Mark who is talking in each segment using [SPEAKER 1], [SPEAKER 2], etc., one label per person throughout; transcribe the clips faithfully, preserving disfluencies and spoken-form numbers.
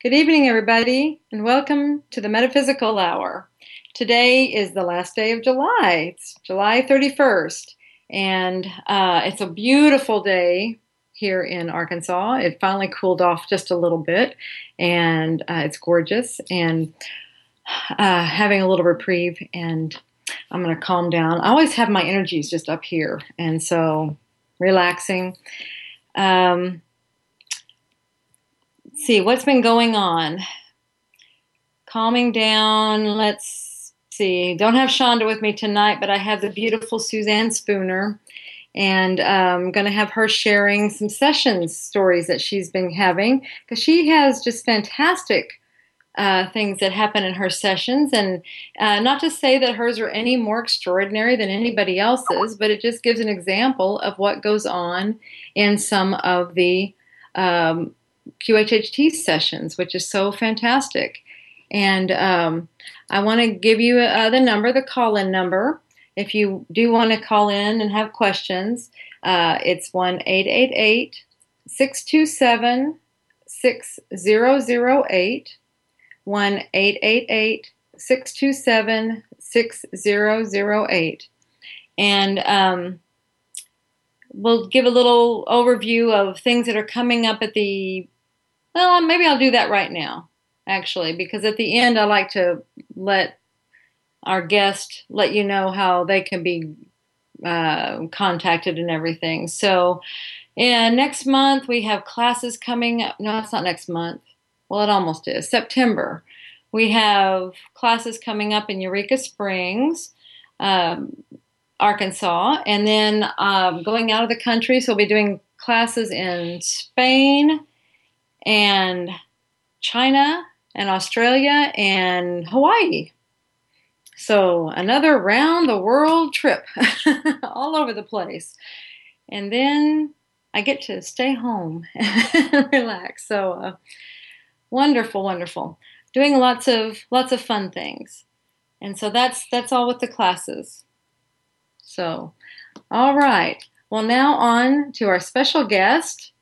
[SPEAKER 1] Good evening, everybody, and welcome to the Metaphysical Hour. Today is the last day of July. It's July thirty-first, and uh, it's a beautiful day here in Arkansas. It finally cooled off just a little bit, and uh, it's gorgeous, and uh, having a little reprieve, and I'm going to calm down. I always have my energies just up here, and so relaxing. Um, see what's been going on. Calming down. Let's see. Don't have Shonda with me tonight, but I have the beautiful Suzanne Spooner, and I'm um, going to have her sharing some sessions stories that she's been having because she has just fantastic uh, things that happen in her sessions, and uh, not to say that hers are any more extraordinary than anybody else's, but it just gives an example of what goes on in some of the um, Q H H T sessions, which is so fantastic. And um, I want to give you uh, the number, the call-in number. If you do want to call in and have questions, uh, it's one eight eight eight, six two seven, six zero zero eight, one eight eight eight, six two seven, six zero zero eight. And um, we'll give a little overview of things that are coming up at the, well, maybe I'll do that right now, actually, because at the end I like to let our guest let you know how they can be uh, contacted and everything. So, and next month we have classes coming up. No, it's not next month. Well, it almost is. September. We have classes coming up in Eureka Springs, um, Arkansas, and then um, going out of the country. So we'll be doing classes in Spain and China and Australia and Hawaii. So another round the world trip all over the place. And then I get to stay home and relax. So uh, wonderful, wonderful. Doing lots of lots of fun things. And so that's that's all with the classes. So, all right. Well, now on to our special guest.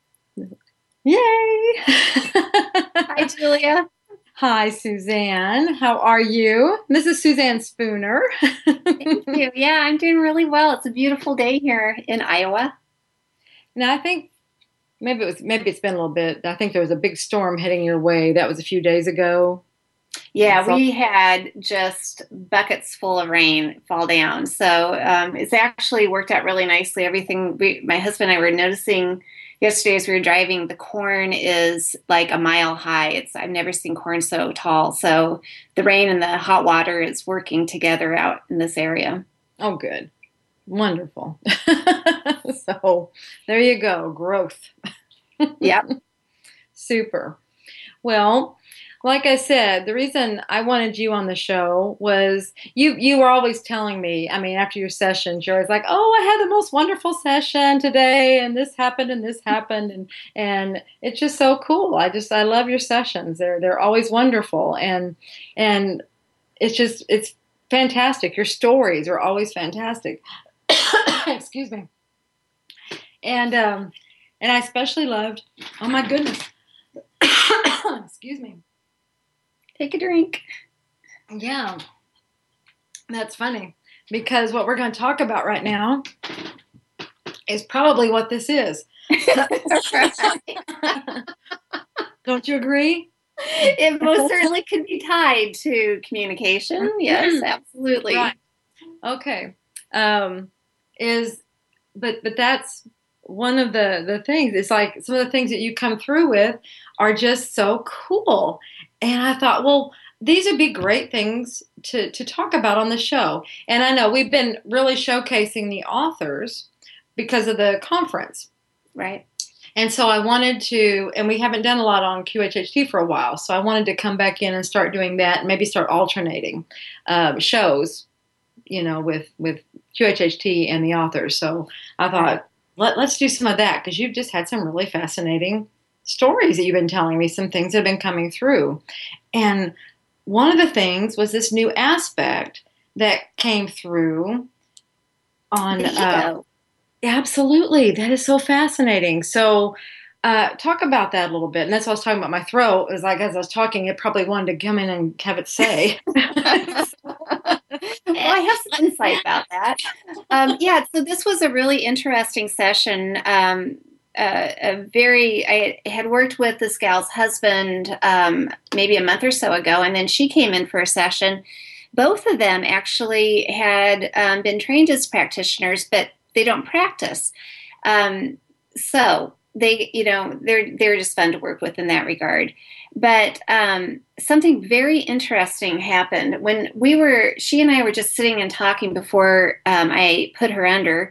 [SPEAKER 1] Yay!
[SPEAKER 2] Hi, Julia.
[SPEAKER 1] Hi, Suzanne. How are you? This is Suzanne Spooner.
[SPEAKER 2] Thank you. Yeah, I'm doing really well. It's a beautiful day here in Iowa.
[SPEAKER 1] Now, I think maybe it was maybe it's been a little bit. I think there was a big storm heading your way. That was a few days ago.
[SPEAKER 2] Yeah, we had just buckets full of rain fall down. So um, it's actually worked out really nicely. Everything, we, my husband and I were noticing yesterday as we were driving, the corn is like a mile high. It's I've never seen corn so tall. So the rain and the hot water is working together out in this area.
[SPEAKER 1] Oh, good. Wonderful. So there you go. Growth.
[SPEAKER 2] Yep.
[SPEAKER 1] Super. Well, like I said, the reason I wanted you on the show was you you were always telling me, I mean, after your sessions, you're always like, oh, I had the most wonderful session today, and this happened, and this happened, and and it's just so cool. I just, I love your sessions. They're they're always wonderful, and and it's just, it's fantastic. Your stories are always fantastic. Excuse me. And, um, and I especially loved, oh my goodness, excuse me.
[SPEAKER 2] Take a drink.
[SPEAKER 1] Yeah, that's funny because what we're going to talk about right now is probably what this is. Don't you agree?
[SPEAKER 2] It most certainly could be tied to communication. Yes, absolutely.
[SPEAKER 1] Right. Okay. Um, is but but that's one of the the things. It's like some of the things that you come through with are just so cool. And I thought, well, these would be great things to, to talk about on the show. And I know we've been really showcasing the authors because of the conference.
[SPEAKER 2] Right.
[SPEAKER 1] And so I wanted to, and we haven't done a lot on Q H H T for a while, so I wanted to come back in and start doing that and maybe start alternating um, shows, you know, with, with Q H H T and the authors. So I thought, right. Let, let's do some of that because you've just had some really fascinating stories that you've been telling me, some things that have been coming through. And one of the things was this new aspect that came through on, uh, absolutely. That is so fascinating. So Uh, talk about that a little bit. And that's what I was talking about. My throat is like, as I was talking, it probably wanted to come in and have it say.
[SPEAKER 2] Well, I have some insight about that. Um, yeah, so this was a really interesting session. Um, uh, a very, I had worked with this gal's husband um, maybe a month or so ago, and then she came in for a session. Both of them actually had um, been trained as practitioners, but they don't practice. Um, so they, you know, they're they're just fun to work with in that regard. But um, something very interesting happened when we were, she and I were just sitting and talking before um, I put her under.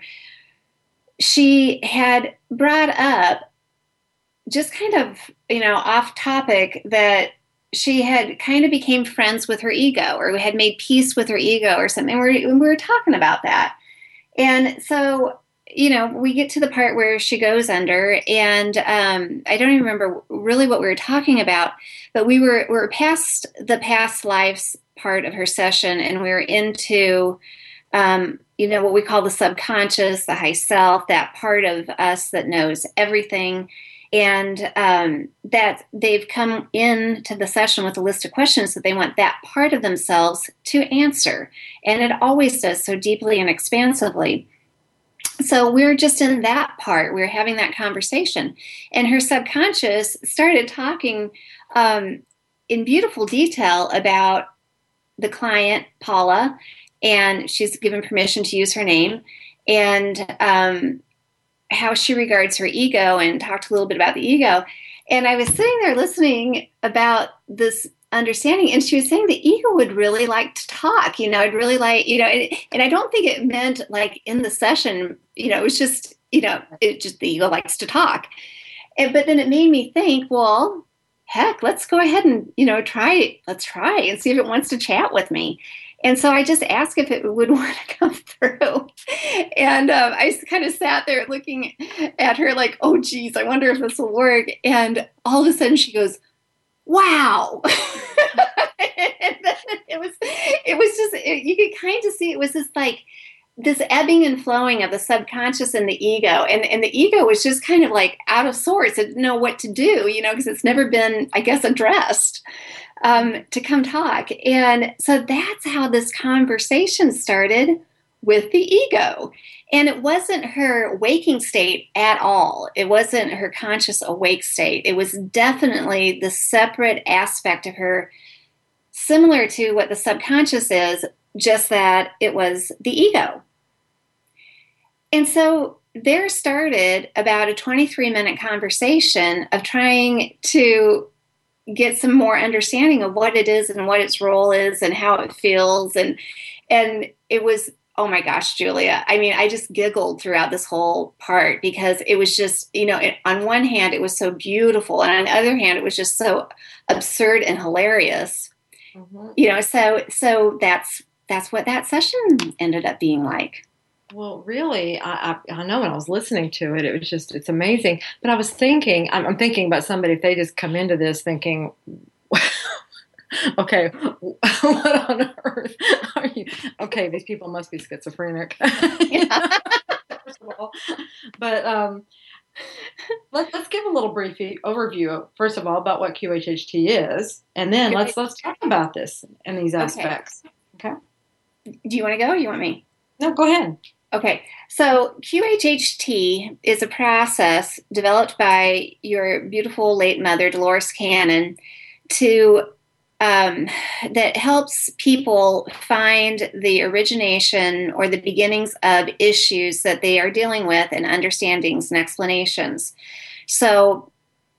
[SPEAKER 2] She had brought up just kind of, you know, off topic that she had kind of became friends with her ego, or had made peace with her ego or something. We were, we were talking about that. And so, you know, we get to the part where she goes under, and um, I don't even remember really what we were talking about, but we were, we were past the past lives part of her session, and we were into, um, you know, what we call the subconscious, the high self, that part of us that knows everything. And um, that they've come into the session with a list of questions that they want that part of themselves to answer. And it always does so deeply and expansively. So we're just in that part. We're having that conversation. And her subconscious started talking um, in beautiful detail about the client, Paula, and she's given permission to use her name, and um, how she regards her ego, and talked a little bit about the ego. And I was sitting there listening about this understanding, and she was saying the ego would really like to talk, you know, I'd really like, you know, and, and I don't think it meant like in the session, you know, it was just, you know, it just, the ego likes to talk. And, but then it made me think, well, heck, let's go ahead and, you know, try it. Let's try and see if it wants to chat with me. And so I just asked if it would want to come through. And um, I kind of sat there looking at her like, oh, geez, I wonder if this will work. And all of a sudden she goes, wow. it was, it was just, it, you could kind of see it was just like this ebbing and flowing of the subconscious and the ego. And, and the ego was just kind of like out of sorts. It didn't know what to do, you know, because it's never been, I guess, addressed. Um, to come talk. And so that's how this conversation started with the ego. And it wasn't her waking state at all. It wasn't her conscious awake state. It was definitely the separate aspect of her, similar to what the subconscious is, just that it was the ego. And so there started about a twenty-three minute conversation of trying to get some more understanding of what it is and what its role is and how it feels. And, and it was, oh my gosh, Julia. I mean, I just giggled throughout this whole part because it was just, you know, it, on one hand, it was so beautiful. And on the other hand, it was just so absurd and hilarious, mm-hmm. you know, so, so that's, that's what that session ended up being like.
[SPEAKER 1] Well, really, I, I, I know when I was listening to it, it was just, it's amazing. But I was thinking, I'm, I'm thinking about somebody, if they just come into this thinking, okay, what on earth are you? Okay, these people must be schizophrenic. Yeah. First of all. But um, let, let's give a little brief overview, first of all, about what Q H H T is. And then let's, let's talk about this and these aspects. Okay.
[SPEAKER 2] okay. Do you want to go or you want me?
[SPEAKER 1] No, go ahead.
[SPEAKER 2] Okay, so Q H H T is a process developed by your beautiful late mother, Dolores Cannon, to um, that helps people find the origination or the beginnings of issues that they are dealing with and understandings and explanations. So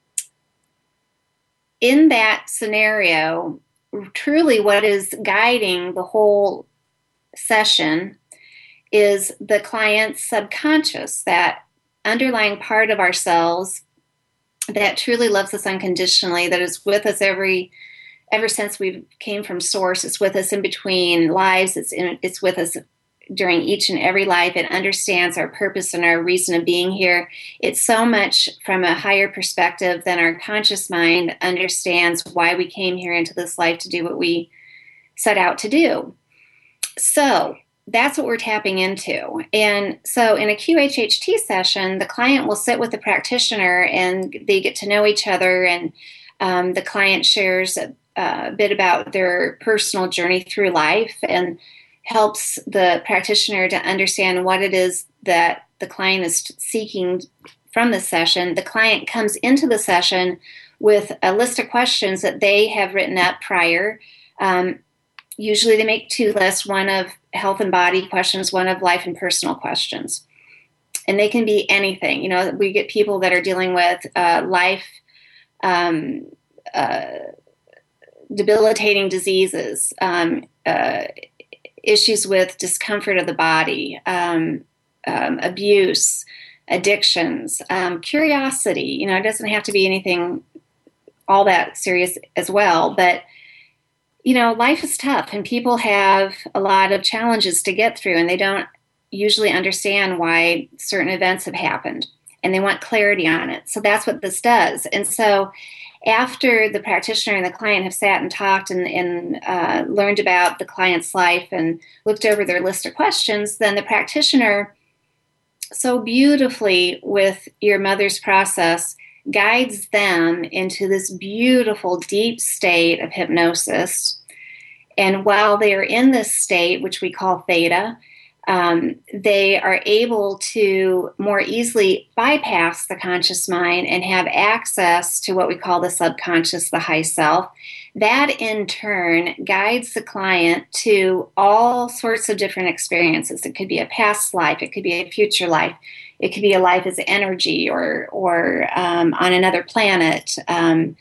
[SPEAKER 2] in that scenario, truly what is guiding the whole session is the client's subconscious, that underlying part of ourselves that truly loves us unconditionally, that is with us every ever since we came from source. It's with us in between lives. It's in, it's with us during each and every life. It understands our purpose and our reason of being here. It's so much from a higher perspective than our conscious mind understands why we came here into this life to do what we set out to do. So that's what we're tapping into. And so in a Q H H T session, the client will sit with the practitioner and they get to know each other. And um, the client shares a, a bit about their personal journey through life and helps the practitioner to understand what it is that the client is seeking from the session. The client comes into the session with a list of questions that they have written up prior. Um, usually they make two lists, one of health and body questions, one of life and personal questions. And they can be anything. You know, we get people that are dealing with uh, life, um, uh, debilitating diseases, um, uh, issues with discomfort of the body, um, um, abuse, addictions, um, curiosity. You know, it doesn't have to be anything all that serious as well, but you know, life is tough and people have a lot of challenges to get through and they don't usually understand why certain events have happened and they want clarity on it. So that's what this does. And so after the practitioner and the client have sat and talked and, and uh, learned about the client's life and looked over their list of questions, then the practitioner so beautifully with your mother's process guides them into this beautiful deep state of hypnosis. And while they are in this state, which we call theta, um, they are able to more easily bypass the conscious mind and have access to what we call the subconscious, the high self. That in turn guides the client to all sorts of different experiences. It could be a past life, it could be a future life, it could be a life as energy or or um, on another planet, um,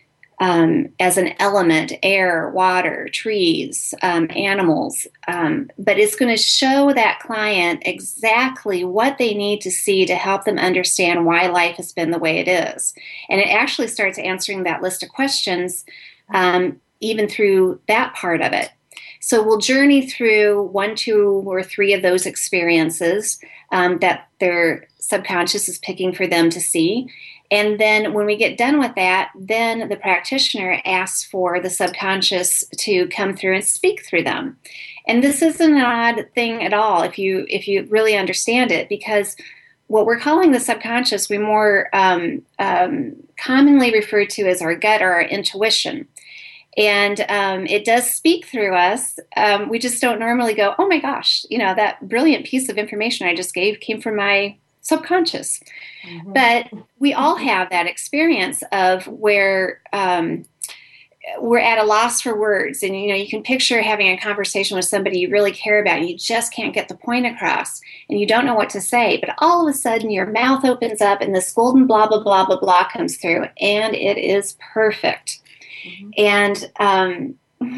[SPEAKER 2] um, as an element, air, water, trees, um, animals. Um, but it's going to show that client exactly what they need to see to help them understand why life has been the way it is. And it actually starts answering that list of questions um, even through that part of it. So we'll journey through one, two, or three of those experiences um, that their subconscious is picking for them to see. And then when we get done with that, then the practitioner asks for the subconscious to come through and speak through them. And this isn't an odd thing at all if you if you really understand it, because what we're calling the subconscious, we more um, um, commonly refer to as our gut or our intuition. And um, it does speak through us. Um, we just don't normally go, oh my gosh, you know, that brilliant piece of information I just gave came from my subconscious. Mm-hmm. But we all have that experience of where um, we're at a loss for words. And, you know, you can picture having a conversation with somebody you really care about and you just can't get the point across and you don't know what to say. But all of a sudden your mouth opens up and this golden blah, blah, blah, blah, blah comes through and it is perfect. Mm-hmm. And um,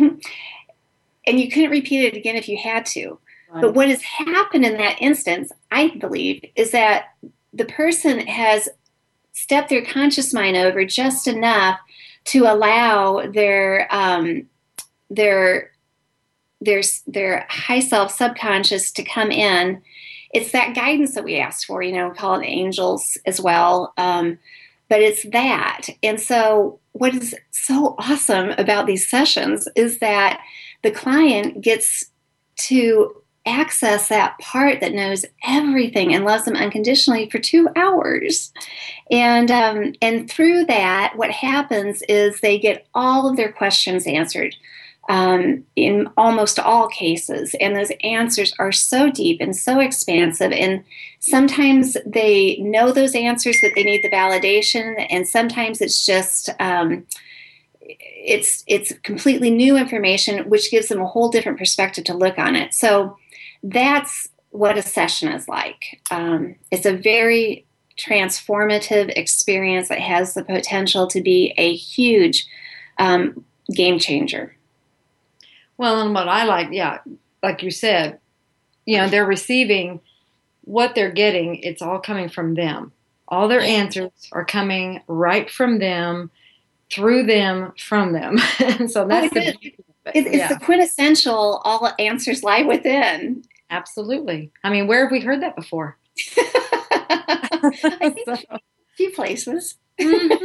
[SPEAKER 2] and you couldn't repeat it again if you had to. Right. But what has happened in that instance, I believe, is that the person has stepped their conscious mind over just enough to allow their um, their their their high self subconscious to come in. It's that guidance that we asked for, you know, we call it angels as well. Um, but it's that. And so what is so awesome about these sessions is that the client gets to access that part that knows everything and loves them unconditionally for two hours. And um, and through that, what happens is they get all of their questions answered um, in almost all cases. And those answers are so deep and so expansive. And sometimes they know those answers, but they need the validation. And sometimes it's just... Um, It's it's completely new information, which gives them a whole different perspective to look on it. So that's what a session is like. Um, it's a very transformative experience that has the potential to be a huge um, game changer.
[SPEAKER 1] Well, and what I like, yeah, like you said, you know, they're receiving what they're getting. It's all coming from them. All their answers are coming right from them, through them, from them. And so that's
[SPEAKER 2] oh,
[SPEAKER 1] the
[SPEAKER 2] beauty of it. It's, it's yeah. the quintessential, all answers lie within.
[SPEAKER 1] Absolutely. I mean, where have we heard that before?
[SPEAKER 2] I think so. A few places.
[SPEAKER 1] Mm-hmm.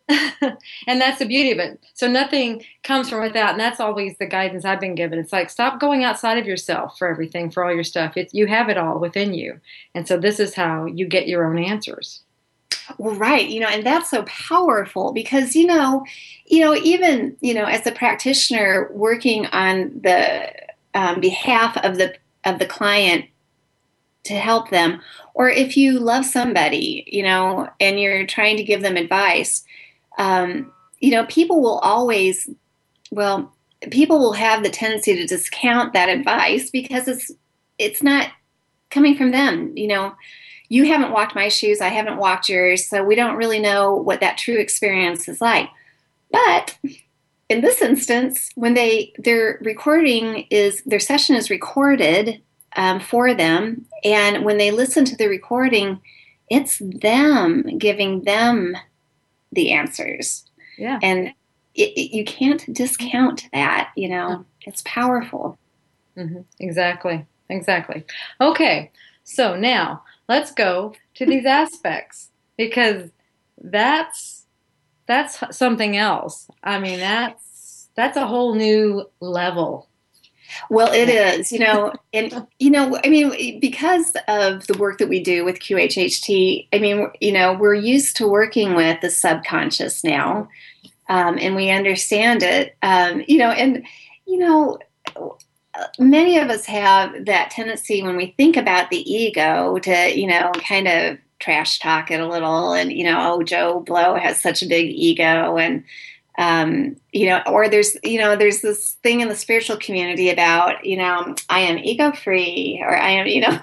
[SPEAKER 1] And that's the beauty of it. So nothing comes from without, and that's always the guidance I've been given. It's like, stop going outside of yourself for everything, for all your stuff. It's, you have it all within you. And so this is how you get your own answers.
[SPEAKER 2] Well, right. You know, and that's so powerful because, you know, you know, even, you know, as a practitioner working on the um, behalf of the, of the client to help them, or if you love somebody, you know, and you're trying to give them advice, um, you know, people will always, well, people will have the tendency to discount that advice because it's, it's not coming from them. You know, you haven't walked my shoes, I haven't walked yours, so we don't really know what that true experience is like. But in this instance, when they their recording is their session is recorded um, for them, and when they listen to the recording, it's them giving them the answers.
[SPEAKER 1] Yeah,
[SPEAKER 2] and it, it, you can't discount that. You know, it's powerful.
[SPEAKER 1] Mm-hmm. Exactly, exactly. Okay, so now let's go to these aspects because that's that's something else. I mean, that's that's a whole new level.
[SPEAKER 2] Well, it is, you know, and, you know, I mean, because of the work that we do with Q H H T, I mean, you know, we're used to working with the subconscious now, um, and we understand it, um, you know, and, you know, many of us have that tendency when we think about the ego to, you know, kind of trash talk it a little and, you know, oh, Joe Blow has such a big ego. And, um, you know, or there's, you know, there's this thing in the spiritual community about, you know, I am ego free or I am, you know,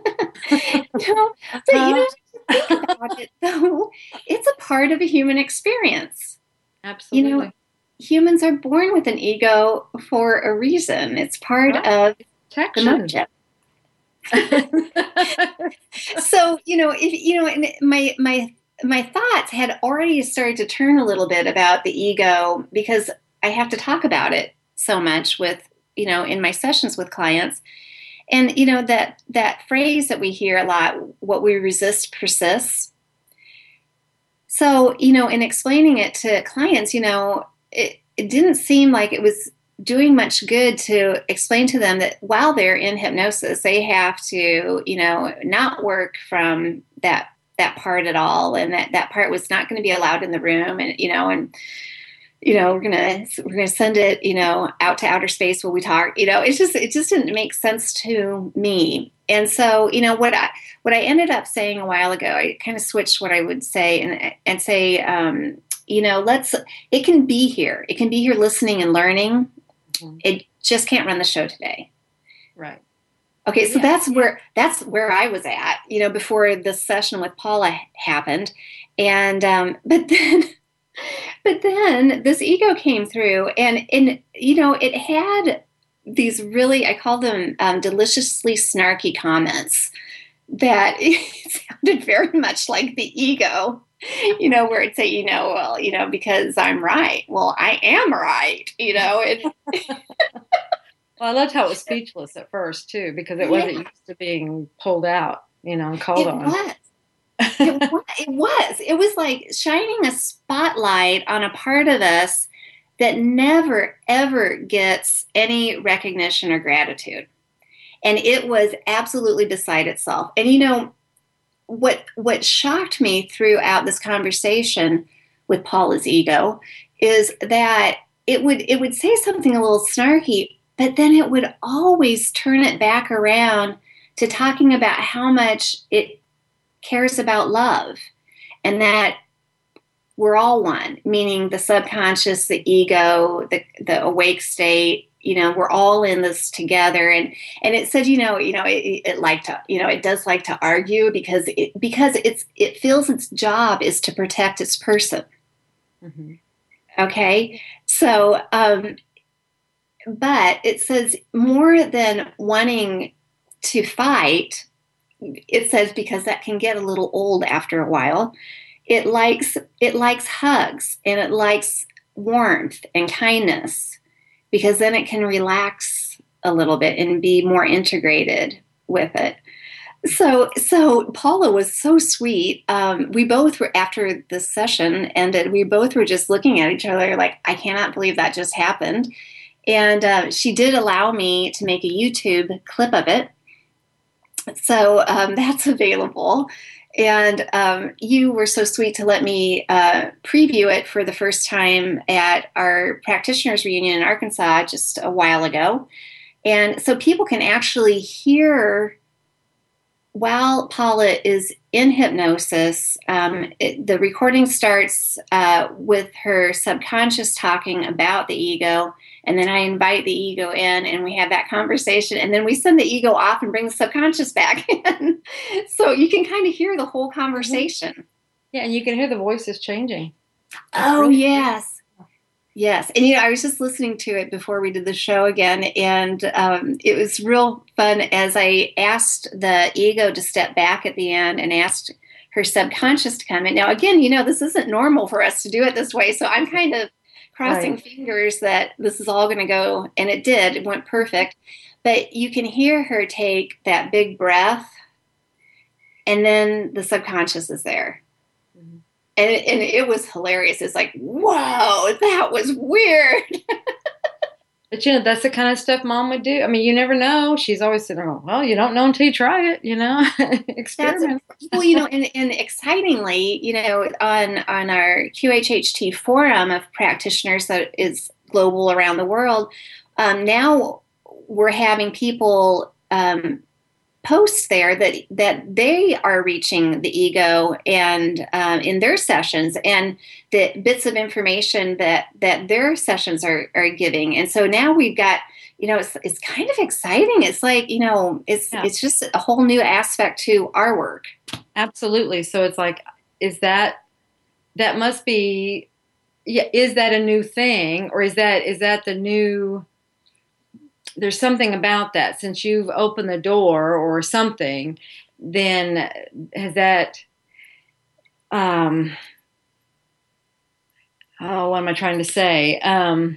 [SPEAKER 2] you know, but, you know, think about it though, it's a part of a human experience.
[SPEAKER 1] Absolutely.
[SPEAKER 2] You know, humans are born with an ego for a reason. It's part right. of
[SPEAKER 1] protection.
[SPEAKER 2] The mojo. So, you know, if you know, my my my thoughts had already started to turn a little bit about the ego because I have to talk about it so much with, you know, in my sessions with clients. And, you know, that that phrase that we hear a lot, what we resist persists. So, you know, in explaining it to clients, you know, it, it didn't seem like it was doing much good to explain to them that while they're in hypnosis, they have to, you know, not work from that that part at all, and that that part was not going to be allowed in the room, and you know, and you know, we're gonna we're gonna send it, you know, out to outer space while we talk. You know, it's just it just didn't make sense to me, and so you know what I what I ended up saying a while ago, I kind of switched what I would say and and say. Um, You know, let's, it can be here. It can be here listening and learning. Mm-hmm. It just can't run the show today.
[SPEAKER 1] Right.
[SPEAKER 2] Okay. So yeah. that's where, that's where I was at, you know, before this session with Paula happened. And, um, but then, but then this ego came through and, and, you know, it had these really, I call them um, deliciously snarky comments that it sounded very much like the ego. You know, where it'd say, you know, well, you know, because I'm right. Well, I am right. You know, it.
[SPEAKER 1] Well, I loved how it was speechless at first too, because it wasn't yeah. used to being pulled out, you know, and called
[SPEAKER 2] it
[SPEAKER 1] on.
[SPEAKER 2] Was. it was. It was. It was like shining a spotlight on a part of us that never, ever gets any recognition or gratitude, and it was absolutely beside itself. And you know. What what shocked me throughout this conversation with Paula's ego is that it would it would say something a little snarky, but then it would always turn it back around to talking about how much it cares about love and that we're all one, meaning the subconscious, the ego, the the awake state. You know, we're all in this together. And, and it said, you know, you know, it, it like to, you know, it does like to argue because it, because it's, it feels its job is to protect its person. Mm-hmm. Okay. So, um, but it says more than wanting to fight, it says, because that can get a little old after a while. It likes, it likes hugs and it likes warmth and kindness. Because then it can relax a little bit and be more integrated with it. So, so Paula was so sweet. Um, we both were after this session ended. We both were just looking at each other like, I cannot believe that just happened. And uh, she did allow me to make a YouTube clip of it. So um, that's available. And um, you were so sweet to let me uh, preview it for the first time at our practitioners reunion in Arkansas just a while ago. And so people can actually hear while Paula is in hypnosis. Um, it, the recording starts uh, with her subconscious talking about the ego, and then I invite the ego in, and we have that conversation, and then we send the ego off and bring the subconscious back in. So you can kind of hear the whole conversation.
[SPEAKER 1] Yeah, and you can hear the voices changing.
[SPEAKER 2] That's oh, really yes. Yes. And, you know, I was just listening to it before we did the show again, and um, it was real fun as I asked the ego to step back at the end and asked her subconscious to come in. Now, again, you know, this isn't normal for us to do it this way, so I'm kind of crossing right. fingers that this is all going to go, and it did. It went perfect. But you can hear her take that big breath, and then the subconscious is there. Mm-hmm. And it, and it was hilarious. It's like, whoa, that was weird.
[SPEAKER 1] But, you know, that's the kind of stuff Mom would do. I mean, you never know. She's always sitting there, well, you don't know until you try it, you know, experiment.
[SPEAKER 2] That's, well, you know, and, and excitingly, you know, on, on our Q H H T forum of practitioners that is global around the world, um, now we're having people um, posts there that that they are reaching the ego and um, in their sessions, and the bits of information that that their sessions are are giving. And so now we've got, you know, it's it's kind of exciting. It's like, you know, it's yeah. it's just a whole new aspect to our work.
[SPEAKER 1] Absolutely. So it's like, is that that must be yeah, is that a new thing, or is that is that the new there's something about that, since you've opened the door or something, then has that, um, oh, what am I trying to say? Um,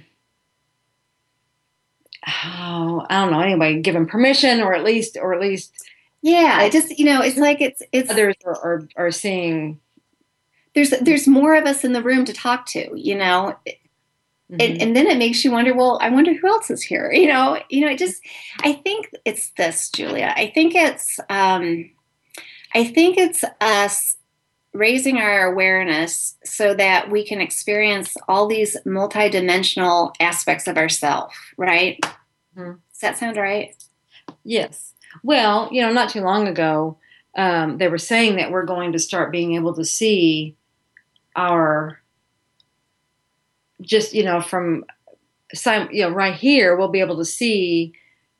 [SPEAKER 1] oh, I don't know. Anyway, give them permission, or at least, or at least,
[SPEAKER 2] yeah, I just, you know, it's like it's, it's,
[SPEAKER 1] others are, are, are seeing.
[SPEAKER 2] There's, there's more of us in the room to talk to, you know. Mm-hmm. And, and then it makes you wonder, well, I wonder who else is here. You know, you know, it just, I think it's this, Julia. I think it's, um, I think it's us raising our awareness so that we can experience all these multidimensional aspects of ourselves, right? Mm-hmm. Does that sound right?
[SPEAKER 1] Yes. Well, you know, not too long ago, um, they were saying that we're going to start being able to see our just, you know, from, you know, right here, we'll be able to see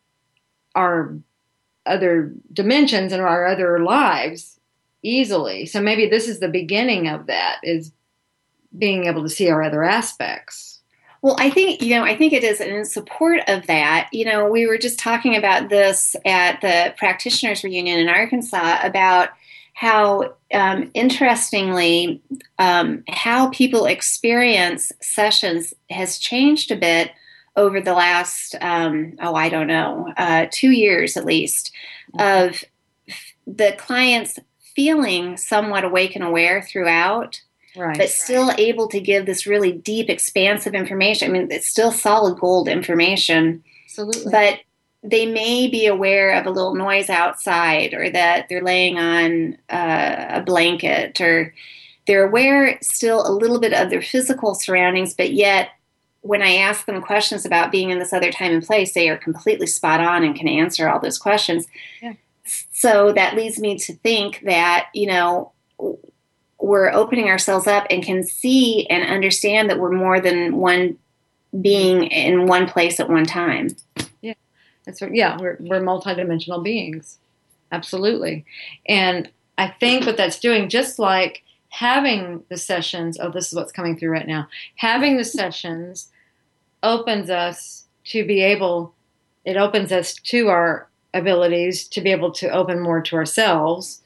[SPEAKER 1] our other dimensions and our other lives easily. So maybe this is the beginning of that, is being able to see our other aspects.
[SPEAKER 2] Well, I think, you know, I think it is. And in support of that, you know, we were just talking about this at the practitioners reunion in Arkansas about how, um, interestingly, um, how people experience sessions has changed a bit over the last, um, oh, I don't know, uh, two years at least, mm-hmm. of the clients feeling somewhat awake and aware throughout, right, but still right. able to give this really deep, expansive information. I mean, it's still solid gold information.
[SPEAKER 1] Absolutely.
[SPEAKER 2] But they may be aware of a little noise outside, or that they're laying on uh, a blanket, or they're aware still a little bit of their physical surroundings, but yet when I ask them questions about being in this other time and place, they are completely spot on and can answer all those questions. Yeah. So that leads me to think that, you know, we're opening ourselves up and can see and understand that we're more than one being in one place at one time.
[SPEAKER 1] Yeah. That's what, yeah, we're we're multidimensional beings. Absolutely. And I think what that's doing, just like having the sessions, oh, this is what's coming through right now. Having the sessions opens us to be able, it opens us to our abilities to be able to open more to ourselves,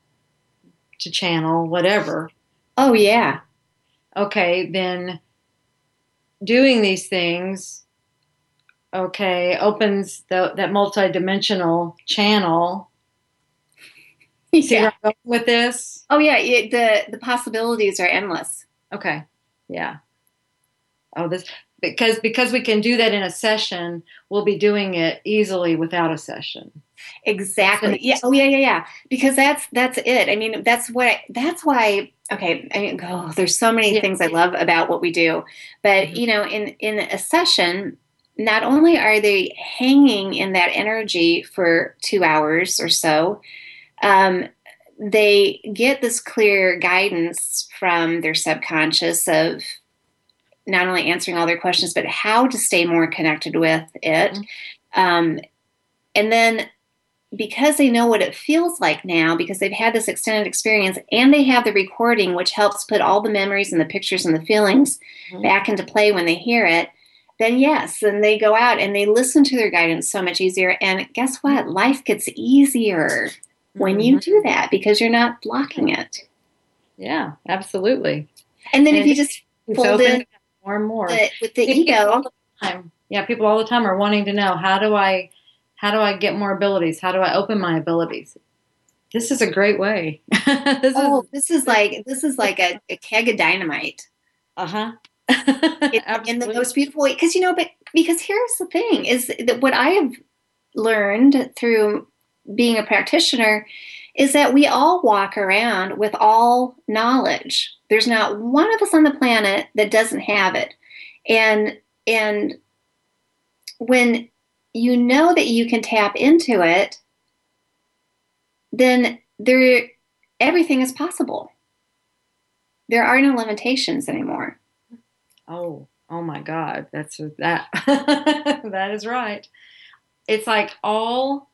[SPEAKER 1] to channel, whatever.
[SPEAKER 2] Oh, yeah.
[SPEAKER 1] Okay, then doing these things, okay, opens the, that multidimensional channel See where I'm going with this?
[SPEAKER 2] Oh yeah, it, the the possibilities are endless.
[SPEAKER 1] Okay. Yeah. Oh, this because because we can do that in a session, we'll be doing it easily without a session.
[SPEAKER 2] Exactly. Yeah. Oh, yeah, yeah, yeah. Because that's that's it. I mean, that's what I, that's why. Okay. I mean, oh, there's so many
[SPEAKER 1] Yeah.
[SPEAKER 2] things I love about what we do, but
[SPEAKER 1] Mm-hmm.
[SPEAKER 2] you know, in in a session, not only are they hanging in that energy for two hours or so, um, they get this clear guidance from their subconscious of not only answering all their questions, but how to stay more connected with it.
[SPEAKER 1] Mm-hmm.
[SPEAKER 2] Um, and then because they know what it feels like now, because they've had this extended experience and they have the recording, which helps put all the memories and the pictures and the feelings mm-hmm. back into play when they hear it, then yes, then they go out and they listen to their guidance so much easier. And guess what? Life gets easier mm-hmm. when you do that because you're not blocking it.
[SPEAKER 1] Yeah, absolutely.
[SPEAKER 2] And then and if you just fold in
[SPEAKER 1] more and more
[SPEAKER 2] the, with the ego.
[SPEAKER 1] All the time. Yeah, people all the time are wanting to know, how do I How do I get more abilities? How do I open my abilities? This is a great way.
[SPEAKER 2] this oh, is, this is like this is like a, a keg of dynamite.
[SPEAKER 1] Uh huh.
[SPEAKER 2] in the most beautiful way, because you know, but because here's the thing: is that what I have learned through being a practitioner is that we all walk around with all knowledge. There's not one of us on the planet that doesn't have it, and and when you know that you can tap into it, then there, everything is possible. There are no limitations anymore.
[SPEAKER 1] Oh, oh my God, that's that. That is right. It's like all,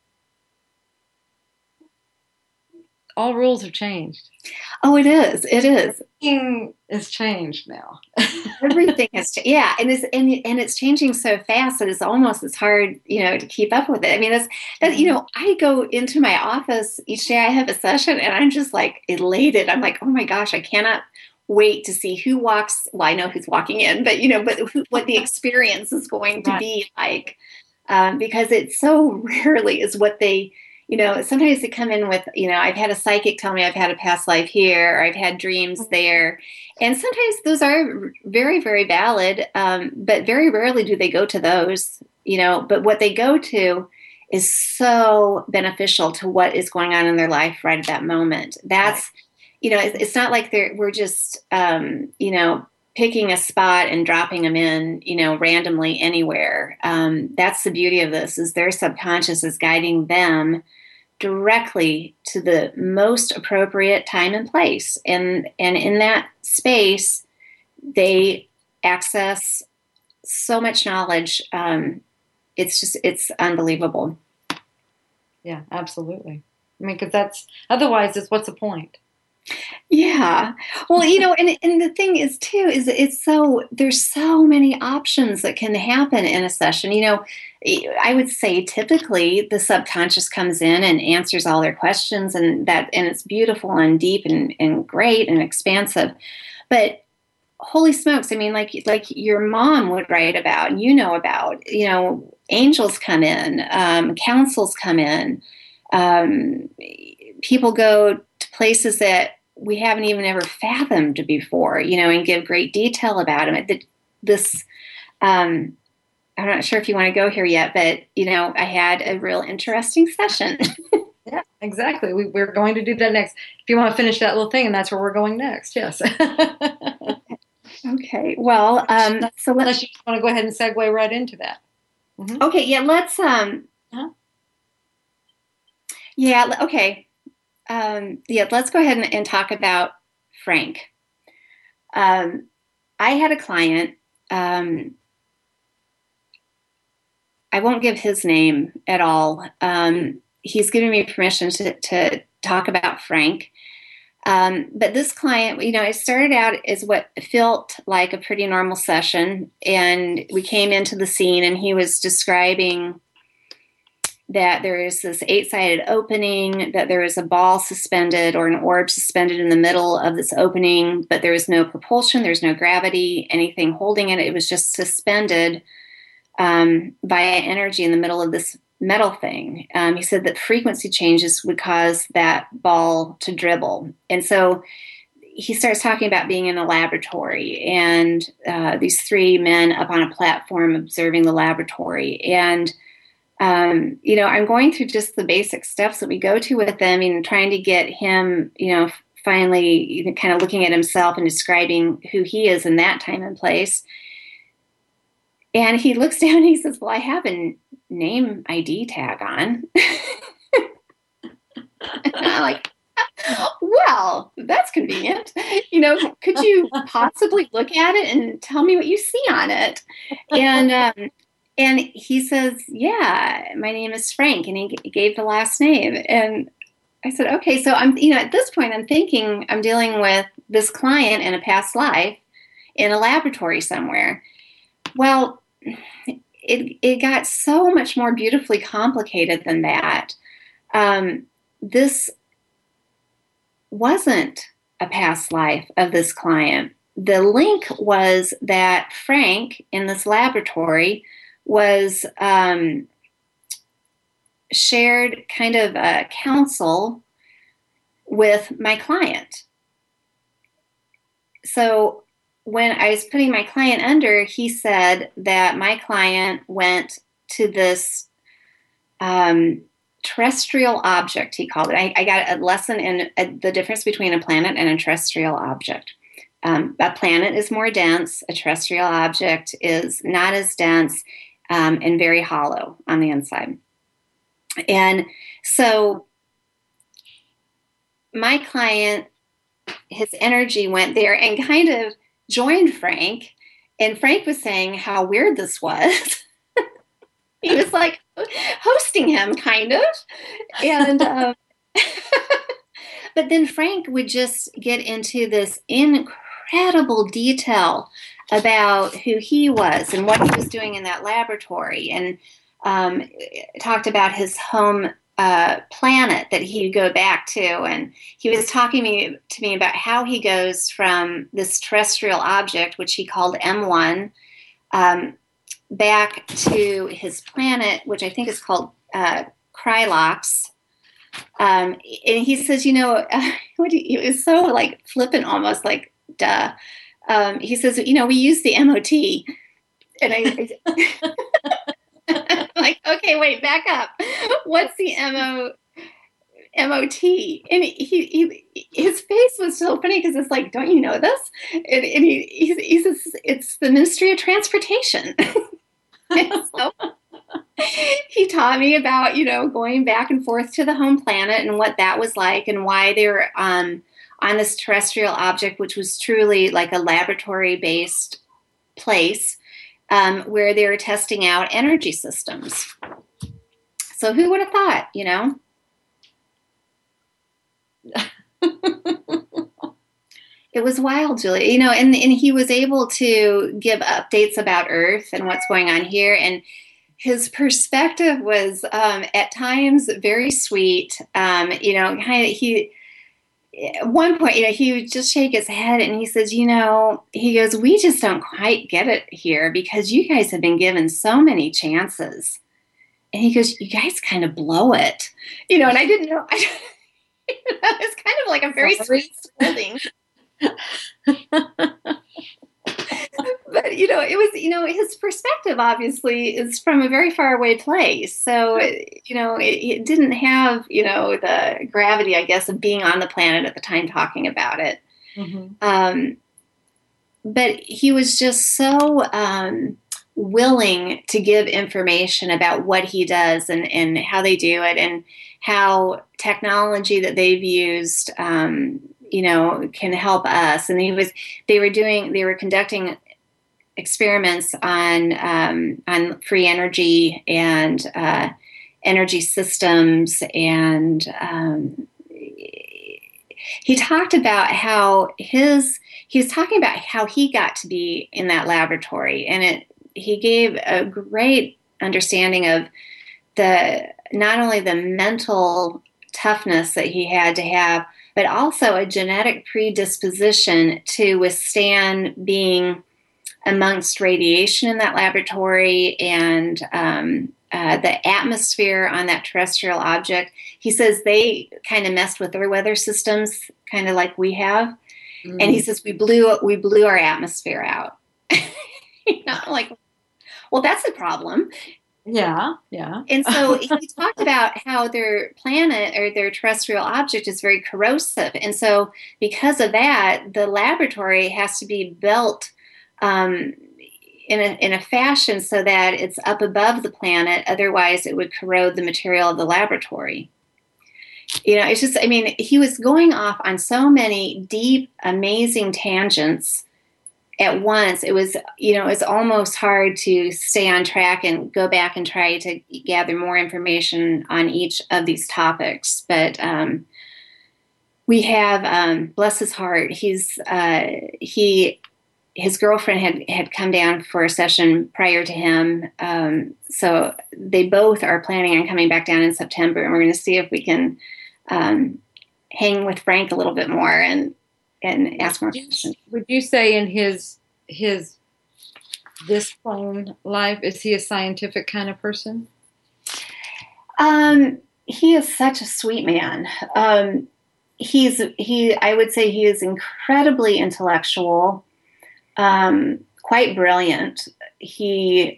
[SPEAKER 1] all rules have changed.
[SPEAKER 2] Oh, it is. It is.
[SPEAKER 1] Everything is changed now.
[SPEAKER 2] Everything has changed. Yeah, and it's and, and it's changing so fast that it's almost as hard, you know, to keep up with it. I mean, that's that. You know, I go into my office each day. I have a session, and I'm just like elated. I'm like, oh my gosh, I cannot wait to see who walks. Well, I know who's walking in, but you know, but who, what the experience is going to right. be like, um, because it so rarely is what they. You know, sometimes they come in with, you know, I've had a psychic tell me I've had a past life here, or I've had dreams there. And sometimes those are very, very valid, um, but very rarely do they go to those, you know, but what they go to is so beneficial to what is going on in their life right at that moment. That's, you know, it's, it's not like they're, we're just, um, you know, picking a spot and dropping them in, you know, randomly anywhere. Um, that's the beauty of this, is their subconscious is guiding them directly to the most appropriate time and place. And, and in that space, they access so much knowledge. Um, it's just, it's unbelievable.
[SPEAKER 1] Yeah, absolutely. I mean, because that's, otherwise it's, what's the point?
[SPEAKER 2] Yeah. Well, you know, and and the thing is too, is it's so, there's so many options that can happen in a session. You know, I would say typically the subconscious comes in and answers all their questions, and that, and it's beautiful and deep and, and great and expansive. But holy smokes, I mean, like, like your mom would write about, and you know about, you know, angels come in, um, councils come in, um, people go to places that we haven't even ever fathomed before, you know, and give great detail about them. This, um, I'm not sure if you want to go here yet, but, you know, I had a real interesting session.
[SPEAKER 1] Yeah, exactly. We, we're going to do that next. If you want to finish that little thing, and that's where we're going next. Yes.
[SPEAKER 2] Okay. Well, um, so let's,
[SPEAKER 1] unless you just want to go ahead and segue right into that.
[SPEAKER 2] Mm-hmm. Okay. Yeah. Let's, um, uh-huh. yeah. Okay. Um, yeah, let's go ahead and, and talk about Frank. Um, I had a client, um, I won't give his name at all. Um, he's given me permission to, to talk about Frank. Um, but this client, you know, it started out as what felt like a pretty normal session. And we came into the scene and he was describing that there is this eight-sided opening, that there is a ball suspended or an orb suspended in the middle of this opening, but there is no propulsion, there's no gravity, anything holding it. It was just suspended um, via energy in the middle of this metal thing. Um, he said that frequency changes would cause that ball to dribble. And so he starts talking about being in a laboratory and uh, these three men up on a platform observing the laboratory. And, um, you know, I'm going through just the basic steps that we go to with them and trying to get him, you know, finally you know, kind of looking at himself and describing who he is in that time and place. And he looks down and he says, well, I have a name I D tag on. And I'm like, well, that's convenient. You know, could you possibly look at it and tell me what you see on it? And um, and he says, yeah, my name is Frank. And he g- gave the last name. And I said, okay, so I'm, you know, at this point, I'm thinking I'm dealing with this client in a past life in a laboratory somewhere. Well, it it got so much more beautifully complicated than that. Um, this wasn't a past life of this client. The link was that Frank in this laboratory was um, shared kind of a counsel with my client. So when I was putting my client under, he said that my client went to this um, terrestrial object, he called it. I, I got a lesson in uh, the difference between a planet and a terrestrial object. Um, a planet is more dense. A terrestrial object is not as dense um, and very hollow on the inside. And so my client, his energy went there and kind of joined Frank. And Frank was saying how weird this was. He was like hosting him, kind of. And um, but then Frank would just get into this incredible detail about who he was and what he was doing in that laboratory, and um, talked about his home uh, planet that he would go back to. And he was talking to me, to me about how he goes from this terrestrial object, which he called M one, um, back to his planet, which I think is called uh, Krylox. Um, and he says, you know, uh, what do you, it was so like flippant, almost like, duh. Um, he says, you know, we use the M O T. And I, I'm like, okay, wait, back up. What's the M O M O T? And he, he his face was so funny because it's like, don't you know this? And, and he, he, he says, it's the Ministry of Transportation. And so he taught me about, you know, going back and forth to the home planet and what that was like and why they were um, on this terrestrial object, which was truly like a laboratory-based place um, where they were testing out energy systems. So who would have thought, you know? It was wild, Julia. You know, and, and he was able to give updates about Earth and what's going on here. And his perspective was um, at times very sweet. Um, you know, kind of he, at one point, you know, he would just shake his head and he says, you know, he goes, we just don't quite get it here because you guys have been given so many chances. And he goes, you guys kind of blow it. You know, and I didn't know. I, it's kind of like a very sweet scolding. But, you know, it was, you know, his perspective obviously is from a very far away place. So, you know, it, it didn't have, you know, the gravity, I guess, of being on the planet at the time talking about it. Mm-hmm. Um, but he was just so um, willing to give information about what he does and, and how they do it and how technology that they've used, um, you know, can help us. And he was, they were doing, they were conducting experiments on um, on free energy and uh, energy systems, and um, he talked about how his he was talking about how he got to be in that laboratory, and it he gave a great understanding of the not only the mental toughness that he had to have, but also a genetic predisposition to withstand being amongst radiation in that laboratory and um, uh, the atmosphere on that terrestrial object. He says they kind of messed with their weather systems, kind of like we have. Mm. And he says we blew we blew our atmosphere out. You know, like, well, that's a problem.
[SPEAKER 1] Yeah, yeah.
[SPEAKER 2] And so he talked about how their planet or their terrestrial object is very corrosive. And so because of that, the laboratory has to be built um, in a, in a fashion so that it's up above the planet. Otherwise, it would corrode the material of the laboratory. You know, it's just, I mean, he was going off on so many deep, amazing tangents at once. It was, you know, it's almost hard to stay on track and go back and try to gather more information on each of these topics. But um, we have, um, bless his heart, he's uh, he his girlfriend had had come down for a session prior to him, um, so they both are planning on coming back down in September, and we're going to see if we can um, hang with Frank a little bit more and. And ask more questions.
[SPEAKER 1] Would you say in his his this plane life, is he a scientific kind of person?
[SPEAKER 2] Um, he is such a sweet man. Um, he's he. I would say he is incredibly intellectual, um, quite brilliant. He,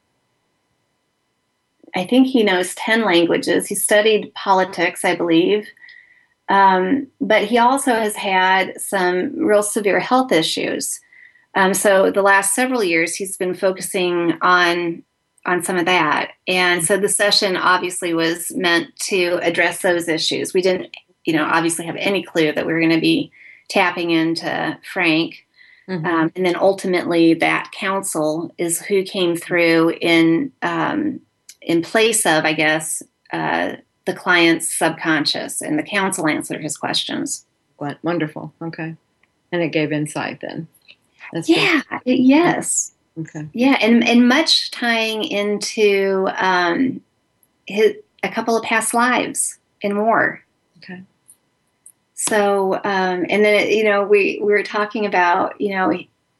[SPEAKER 2] I think he knows ten languages. He studied politics, I believe. Um, but he also has had some real severe health issues. Um, so the last several years, he's been focusing on on some of that. And so the session obviously was meant to address those issues. We didn't, you know, obviously have any clue that we were going to be tapping into Frank. Mm-hmm. Um, and then ultimately that counsel is who came through in um, in place of, I guess, uh, the client's subconscious, and the counsel answered his questions.
[SPEAKER 1] What wonderful. Okay. And it gave insight then.
[SPEAKER 2] That's yeah. It, yes.
[SPEAKER 1] Okay.
[SPEAKER 2] Yeah. And, and much tying into um, his, a couple of past lives and more.
[SPEAKER 1] Okay.
[SPEAKER 2] So, um, and then, you know, we, we were talking about, you know,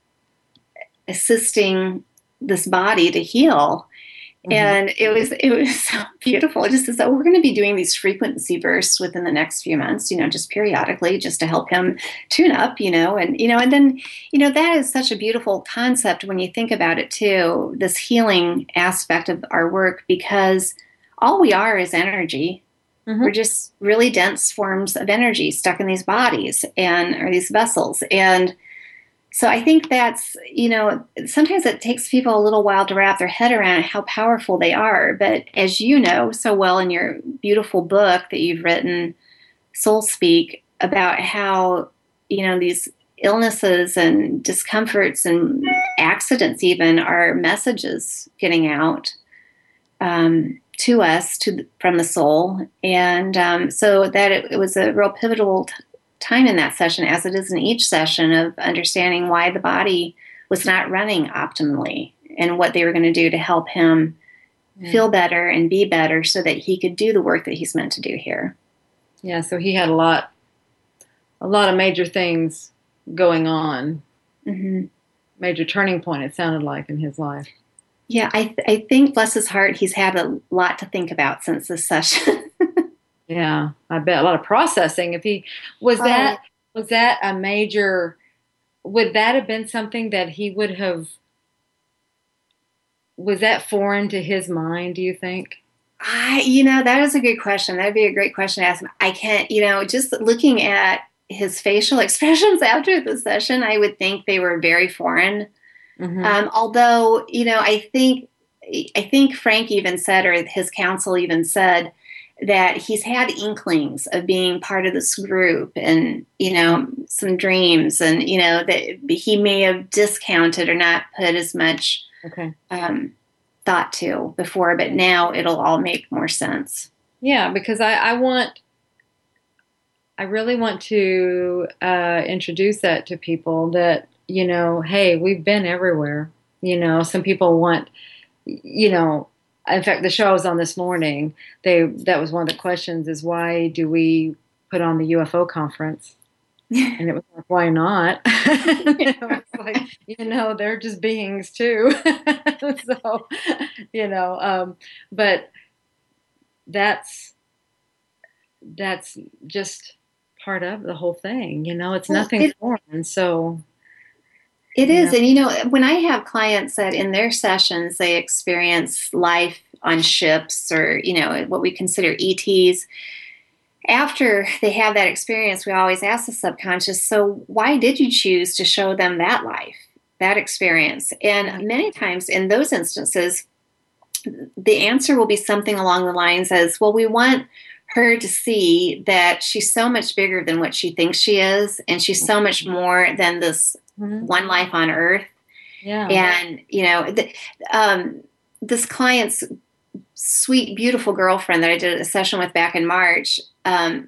[SPEAKER 2] assisting this body to heal. And it was it was so beautiful. It just is that we're going to be doing these frequency bursts within the next few months, you know, just periodically, just to help him tune up, you know, and you know, and then, you know, that is such a beautiful concept when you think about it too, this healing aspect of our work, because all we are is energy. Mm-hmm. We're just really dense forms of energy stuck in these bodies and or these vessels. And so I think that's, you know, sometimes it takes people a little while to wrap their head around how powerful they are. But as you know so well in your beautiful book that you've written, Soul Speak, about how, you know, these illnesses and discomforts and accidents even are messages getting out um, to us to from the soul. And um, so that it, it was a real pivotal t- time in that session, as it is in each session, of understanding why the body was not running optimally and what they were going to do to help him yeah. feel better and be better so that he could do the work that he's meant to do here.
[SPEAKER 1] Yeah, so he had a lot, a lot of major things going on. Mm-hmm. Major turning point, it sounded like, in his life.
[SPEAKER 2] Yeah, I th- I think, bless his heart, he's had a lot to think about since this session.
[SPEAKER 1] Yeah, I bet a lot of processing. If he was that, oh. was that a major? Would that have been something that he would have? Was that foreign to his mind? Do you think?
[SPEAKER 2] I, you know, that is a good question. That'd be a great question to ask him. I can't, you know, just looking at his facial expressions after the session, I would think they were very foreign. Mm-hmm. Um, although, you know, I think, I think Frank even said, or his counsel even said, that he's had inklings of being part of this group and, you know, some dreams, and, you know, that he may have discounted or not put as much
[SPEAKER 1] okay.
[SPEAKER 2] um, thought to before, but now it'll all make more sense.
[SPEAKER 1] Yeah, because I, I want, I really want to uh, introduce that to people that, you know, hey, we've been everywhere. You know, some people want, you know, in fact, the show I was on this morning, they that was one of the questions is, why do we put on the U F O conference? And it was like, why not? It was like, you know, they're just beings too. So, you know, um, but that's that's just part of the whole thing. You know, it's
[SPEAKER 2] Well,
[SPEAKER 1] nothing
[SPEAKER 2] it,
[SPEAKER 1] foreign. So,
[SPEAKER 2] it
[SPEAKER 1] you
[SPEAKER 2] is.
[SPEAKER 1] know,
[SPEAKER 2] And, you know, when I have clients that in their sessions, they experience life on ships or, you know, what we consider E Ts, after they have that experience, we always ask the subconscious, so why did you choose to show them that life, that experience? And many times in those instances, the answer will be something along the lines as, well, we want her to see that she's so much bigger than what she thinks she is, and she's so much more than this mm-hmm. one life on earth.
[SPEAKER 1] Yeah.
[SPEAKER 2] And, you know, the, um, this client's sweet, beautiful girlfriend that I did a session with back in March, um,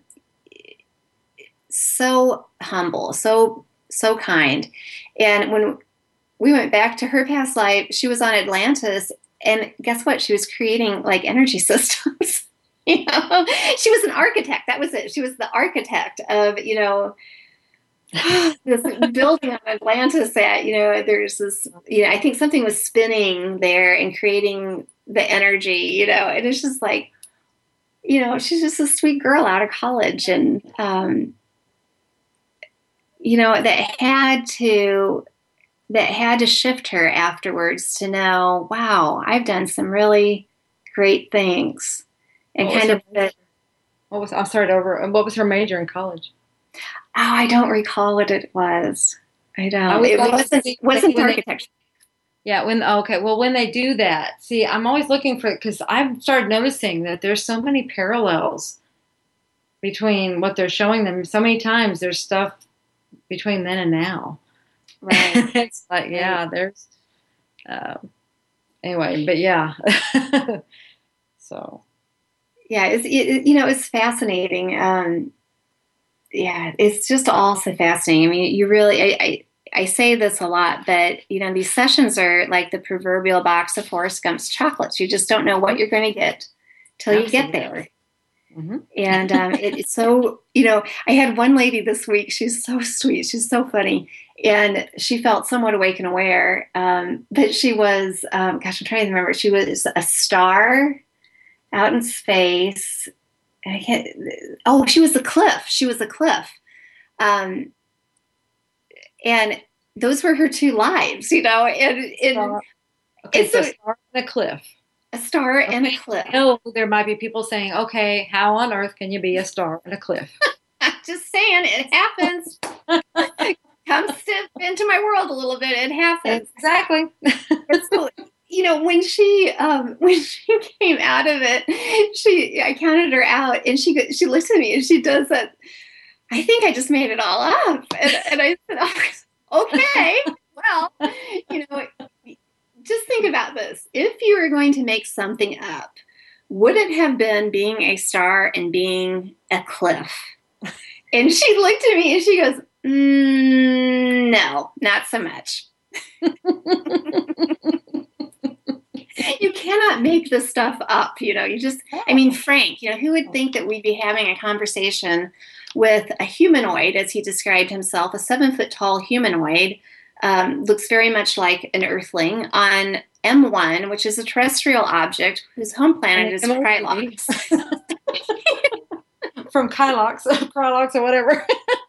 [SPEAKER 2] so humble, so, so kind. And when we went back to her past life, she was on Atlantis, and guess what? She was creating like energy systems. You know, she was an architect. That was it. She was the architect of, you know, this building on Atlantis that, you know, there's this, you know, I think something was spinning there and creating the energy, you know, and it's just like, you know, she's just a sweet girl out of college. And, um, you know, that had to, that had to shift her afterwards to know, wow, I've done some really great things. And
[SPEAKER 1] what
[SPEAKER 2] kind of,
[SPEAKER 1] her, what was, I'll start over. What was her major in college?
[SPEAKER 2] Oh, I don't recall what it was. I don't. I was it wasn't, see, wasn't architecture.
[SPEAKER 1] They, yeah. When okay. Well, when they do that, see, I'm always looking for, because I've started noticing that there's so many parallels between what they're showing them. So many times there's stuff between then and now.
[SPEAKER 2] Right.
[SPEAKER 1] It's like, yeah, there's. Uh, anyway, but yeah. So.
[SPEAKER 2] Yeah, it's it, you know, it's fascinating. Um, yeah, it's just all so fascinating. I mean, you really, I, I, I say this a lot, but you know, these sessions are like the proverbial box of Forrest Gump's chocolates. You just don't know what you're going to get till you get there. Mm-hmm. And um, it, it's so, you know, I had one lady this week. She's so sweet. She's so funny. And she felt somewhat awake and aware. Um, but she was, um, gosh, I'm trying to remember. She was a star out in space. I can't, oh, she was a cliff. She was a cliff. Um, and those were her two lives, you know, and, and
[SPEAKER 1] okay, it's so a star and a cliff.
[SPEAKER 2] A star okay. and a cliff.
[SPEAKER 1] Oh, there might be people saying, okay, how on earth can you be a star and a cliff?
[SPEAKER 2] I'm just saying, it happens. Come step into my world a little bit. It happens.
[SPEAKER 1] Exactly.
[SPEAKER 2] So, you know, when she um, when she came out of it, she I counted her out, and she she looks at me and she does that. I think I just made it all up, and, and I said, oh, okay, well, you know, just think about this: if you were going to make something up, would it have been being a star and being a cliff? And she looked at me and she goes, mm, no, not so much. You cannot make this stuff up, you know, you just, I mean, Frank, you know, who would think that we'd be having a conversation with a humanoid, as he described himself, a seven foot tall humanoid, um, looks very much like an earthling on M one, which is a terrestrial object whose home planet is Krylox.
[SPEAKER 1] From Kylox, Krylox or whatever.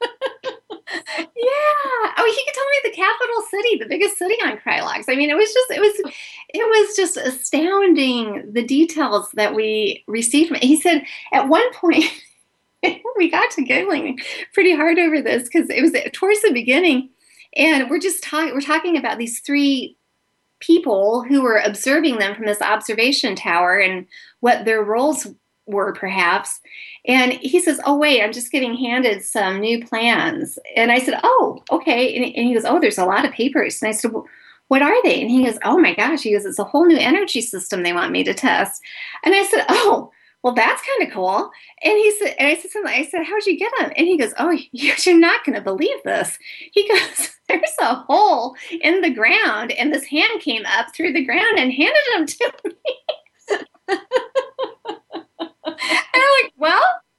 [SPEAKER 2] Yeah. Oh, he could tell me the capital city, the biggest city on Krylox. I mean, it was just, it was, it was just astounding, the details that we received from it. He said at one point, we got to giggling pretty hard over this because it was towards the beginning, and we're just talking, we're talking about these three people who were observing them from this observation tower and what their roles were perhaps. And he says, oh, wait, I'm just getting handed some new plans. And I said, oh, okay. And, and he goes, oh, there's a lot of papers. And I said, well, what are they? And he goes, oh my gosh. He goes, it's a whole new energy system they want me to test. And I said, oh, well, that's kind of cool. And he said, and I said something, I said, how'd you get them? And he goes, oh, you're not going to believe this. He goes, there's a hole in the ground, and this hand came up through the ground and handed them to me. And I'm like, well,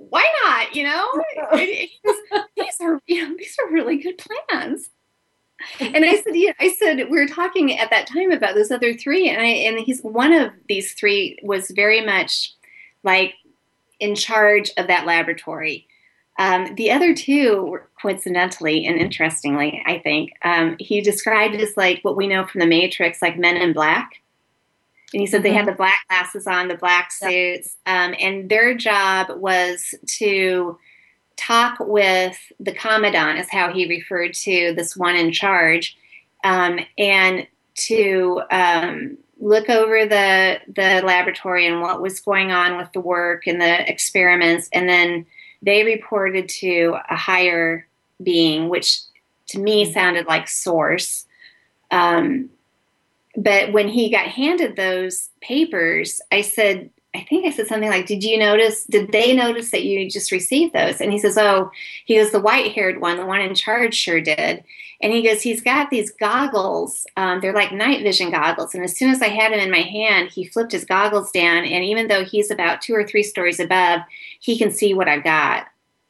[SPEAKER 2] why not? You know, it, it, these are, you know, these are really good plans. And I said, yeah, I said, we were talking at that time about those other three. And I, and he's one of these three was very much like in charge of that laboratory. Um, the other two were coincidentally and interestingly, I think, um, he described as like what we know from the Matrix, like Men in Black. And he said mm-hmm. they had the black glasses on, the black suits, yeah. um, and their job was to talk with the commandant, is how he referred to this one in charge, um, and to um, look over the the laboratory and what was going on with the work and the experiments, and then they reported to a higher being, which to me sounded like Source. Um, but when he got handed those papers, I said, I think I said something like, did you notice, did they notice that you just received those? And he says, oh, he goes, the white-haired one, the one in charge sure did. And he goes, he's got these goggles. Um, they're like night vision goggles. And as soon as I had him in my hand, he flipped his goggles down. And even though he's about two or three stories above, he can see what I've got.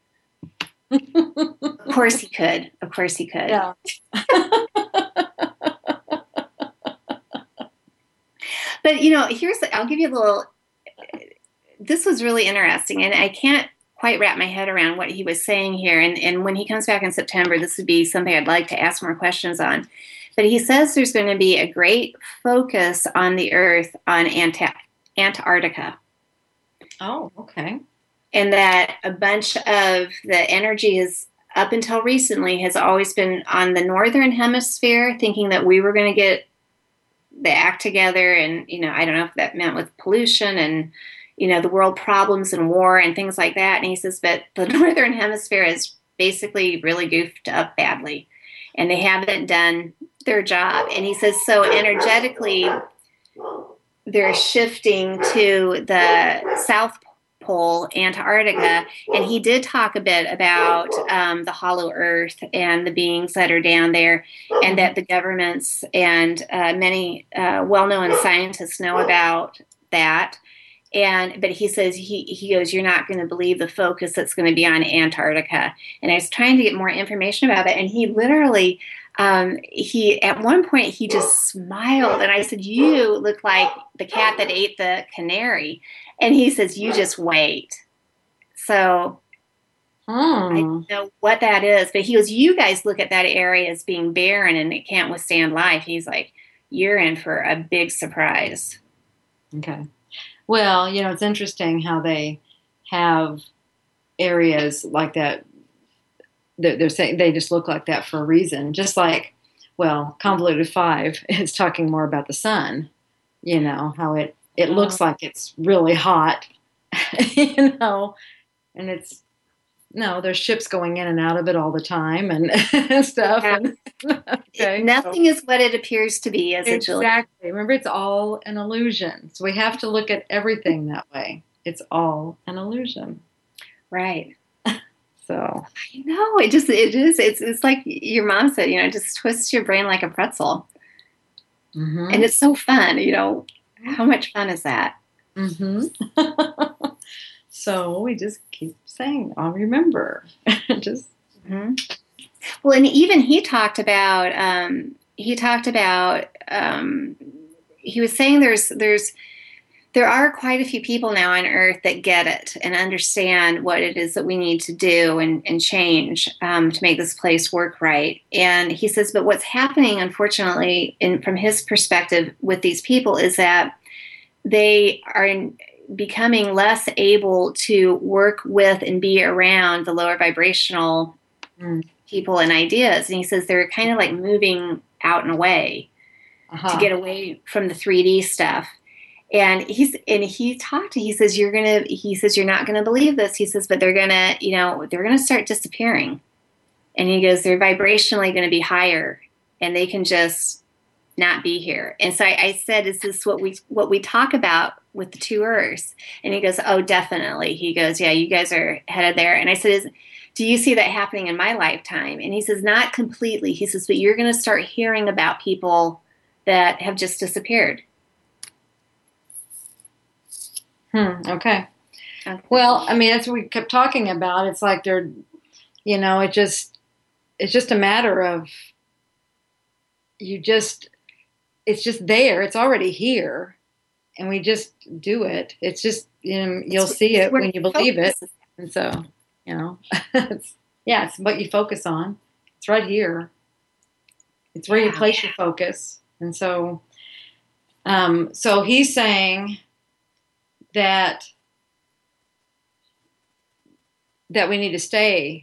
[SPEAKER 2] Of course he could. Of course he could.
[SPEAKER 1] Yeah.
[SPEAKER 2] But, you know, here's, I'll give you a little, this was really interesting. And I can't quite wrap my head around what he was saying here. And, and when he comes back in September, this would be something I'd like to ask more questions on. But he says there's going to be a great focus on the Earth on Ant- Antarctica.
[SPEAKER 1] Oh, okay.
[SPEAKER 2] And that a bunch of the energy is, up until recently, has always been on the northern hemisphere, thinking that we were going to get the act together. And, you know, I don't know if that meant with pollution and, you know, the world problems and war and things like that. And he says, but the northern hemisphere is basically really goofed up badly, and they haven't done their job. And he says, so energetically, they're shifting to the South Pole, Antarctica. And he did talk a bit about um, the hollow earth and the beings that are down there, and that the governments and uh, many uh, well-known scientists know about that. And but he says, he, he goes, you're not going to believe the focus that's going to be on Antarctica. And I was trying to get more information about it. And he literally, um, he at one point, he just smiled. And I said, you look like the cat that ate the canary. And he says, you just wait. So hmm. I don't know what that is. But he goes, you guys look at that area as being barren and it can't withstand life. He's like, you're in for a big surprise.
[SPEAKER 1] Okay. Well, you know, it's interesting how they have areas like that. They're, they're saying they just look like that for a reason. Just like, well, Convoluted Five is talking more about the sun, you know, how it, it looks like it's really hot, you know, and it's, no, there's ships going in and out of it all the time and, and stuff.
[SPEAKER 2] Yeah.
[SPEAKER 1] And, okay,
[SPEAKER 2] Nothing
[SPEAKER 1] so.
[SPEAKER 2] is what it appears to be, as
[SPEAKER 1] exactly.
[SPEAKER 2] a Julie.
[SPEAKER 1] Remember, it's all an illusion. So we have to look at everything that way. It's all an illusion.
[SPEAKER 2] Right.
[SPEAKER 1] So
[SPEAKER 2] I know it just it is it's it's like your mom said, you know, it just twists your brain like a pretzel. Mm-hmm. And it's so fun, you know. How much fun is that?
[SPEAKER 1] Mm-hmm. So we just keep saying, I'll remember. just
[SPEAKER 2] mm-hmm. Well, and even he talked about um, he talked about um, he was saying there's there's there are quite a few people now on Earth that get it and understand what it is that we need to do and, and change um, to make this place work right. And he says, but what's happening, unfortunately, in, from his perspective with these people is that they are in, becoming less able to work with and be around the lower vibrational mm. people and ideas. And he says they're kind of like moving out and away uh-huh. to get away from the three D stuff. And he's and he talked to he says you're gonna he says you're not gonna believe this. He says, but they're gonna, you know, they're gonna start disappearing. And he goes, they're vibrationally gonna be higher and they can just not be here. And so I, I said, is this what we what we talk about with the two Earths? And he goes, oh, definitely. He goes, yeah, you guys are headed there. And I said, is do you see that happening in my lifetime? And he says, not completely. He says, but you're gonna start hearing about people that have just disappeared.
[SPEAKER 1] Hmm. Okay.
[SPEAKER 2] Okay.
[SPEAKER 1] Well, I mean, that's what we kept talking about. It's like they're, you know, it just, it's just a matter of you just, it's just there. It's already here, and we just do it. It's just, you know, you'll
[SPEAKER 2] It's,
[SPEAKER 1] see
[SPEAKER 2] it's
[SPEAKER 1] it
[SPEAKER 2] where
[SPEAKER 1] when
[SPEAKER 2] you
[SPEAKER 1] you believe it,
[SPEAKER 2] focus.
[SPEAKER 1] and so, you know, it's, yeah, it's what you focus on. It's right here. It's where you
[SPEAKER 2] Yeah.
[SPEAKER 1] place your focus, and so, um, so he's saying that that we need to stay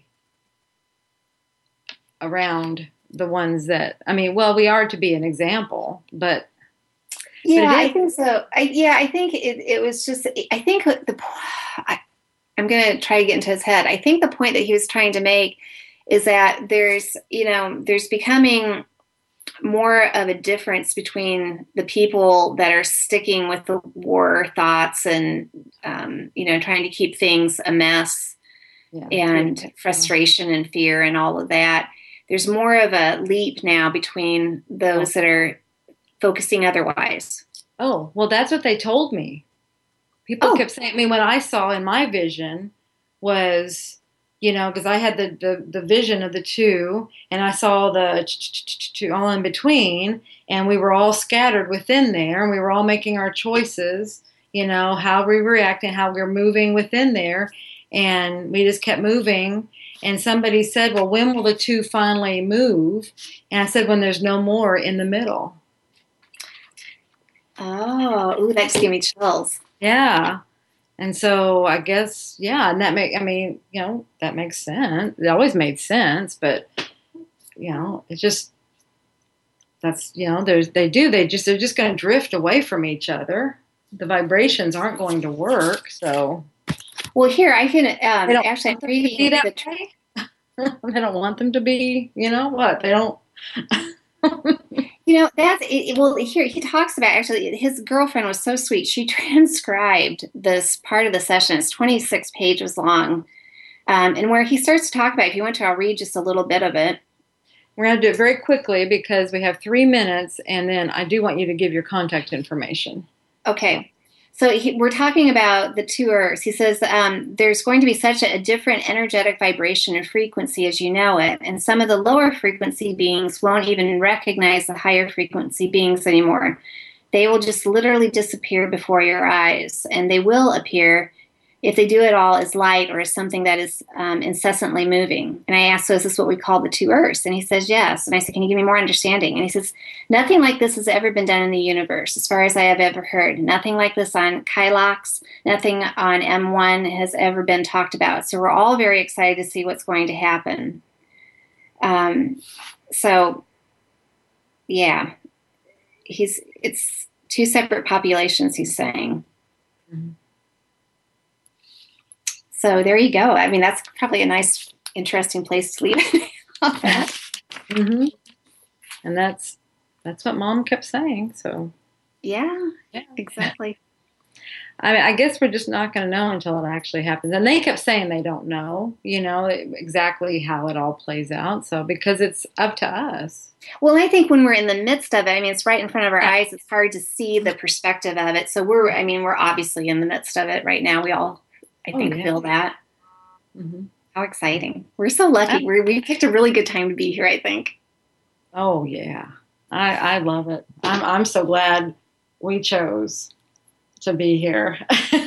[SPEAKER 1] around the ones that, I mean, well, we are to be an example, but
[SPEAKER 2] Yeah,
[SPEAKER 1] but it
[SPEAKER 2] I
[SPEAKER 1] is.
[SPEAKER 2] think so. I, yeah, I think it, it was just, I think the, I, I'm going to try to get into his head. I think the point that he was trying to make is that there's, you know, there's becoming more of a difference between the people that are sticking with the war thoughts and, um, you know, trying to keep things a mess
[SPEAKER 1] Yeah,
[SPEAKER 2] and frustration and fear and all of that. There's more of a leap now between those that are focusing otherwise.
[SPEAKER 1] Oh, well, that's what they told me. People
[SPEAKER 2] Oh.
[SPEAKER 1] kept saying, I mean, what I saw in my vision was, you know, because I had the, the, the vision of the two, and I saw the two all in between, and we were all scattered within there, and we were all making our choices, you know, how we were reacting, how we were moving within there, and we just kept moving. And somebody said, well, when will the two finally move? And I said, when there's no more in the middle.
[SPEAKER 2] Oh, ooh, that just gave me chills.
[SPEAKER 1] Yeah. And so I guess, yeah, and that make, I mean, you know, that makes sense. It always made sense, but you know, it just, that's, you know, there's, they do, they just, they're just going to drift away from each other. The vibrations aren't going to work. So,
[SPEAKER 2] well, here I can, um, actually I'm reading the,
[SPEAKER 1] way. They don't want them to be, you know what, they don't.
[SPEAKER 2] You know, that's it, well, here he talks about actually his girlfriend was so sweet. She transcribed this part of the session. It's twenty-six pages long. Um, and where he starts to talk about, if you want to, I'll read just a little bit of it.
[SPEAKER 1] We're going to do it very quickly because we have three minutes, and then I do want you to give your contact information.
[SPEAKER 2] Okay. So he, we're talking about the two Earths. He says um, there's going to be such a, a different energetic vibration and frequency as you know it. And some of the lower frequency beings won't even recognize the higher frequency beings anymore. They will just literally disappear before your eyes. And they will appear, if they do it all, as light or as something that is um, incessantly moving. And I asked, so is this what we call the two Earths? And he says, yes. And I said, can you give me more understanding? And he says, nothing like this has ever been done in the universe, as far as I have ever heard. Nothing like this on Kylox, nothing on M one has ever been talked about. So we're all very excited to see what's going to happen. Um, so, yeah, he's it's two separate populations, he's saying. Mm-hmm. So there you go. I mean, that's probably a nice, interesting place to leave it on that.
[SPEAKER 1] Mm-hmm. And that's that's what Mom kept saying. So
[SPEAKER 2] yeah, yeah, exactly.
[SPEAKER 1] I mean, I guess we're just not going to know until it actually happens. And they kept saying they don't know, you know, exactly how it all plays out. So because it's up to us.
[SPEAKER 2] Well, I think when we're in the midst of it, I mean, it's right in front of our eyes. It's hard to see the perspective of it. So we're, I mean, we're obviously in the midst of it right now. We all, I think, oh, yeah. feel that. Mm-hmm. How exciting. We're so lucky. We're, we picked a really good time to be here, I think.
[SPEAKER 1] Oh, yeah. I, I love it. I'm, I'm so glad we chose to be here.